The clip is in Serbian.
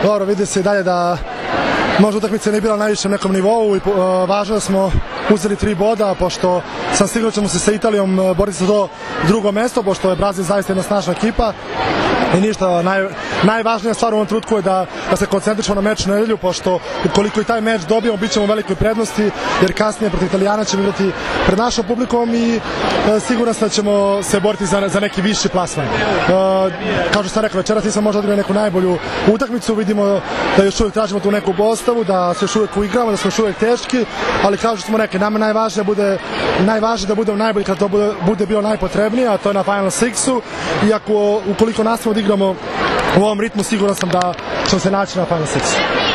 Dobro, vidi se i dalje da možda utakmica nije bila na najvišem nekom nivou i važno da smo uzeli 3 boda, pošto sam siguran da ćemo se sa Italijom boriti za to drugo mesto, pošto je Brazil zaista jedna snažna ekipa. I ništa, najvažnija stvar u ovom trenutku je da se koncentrišemo na meč na nedelju, pošto ukoliko i taj meč dobijemo, bit ćemo u velikoj prednosti, jer kasnije protiv Italijana ćemo igrati pred našom publikom i siguran sam da ćemo se boriti za neki viši plasman. Kao što sam rekao, večeras nisam možda odigrao neku najbolju utakmicu, vidimo da još uvijek tražimo tu neku postavu, da se još uvijek uigramo, da smo još uvijek teški, ali kao što smo rekli, nama najvažnije da budemo najbolji kad to bude bilo najpotrebnije, a to je na Final Sixu, i ukoliko nastavimo da igramo u ovom ritmu, siguran sam da ćemo se naći na Final Sixu.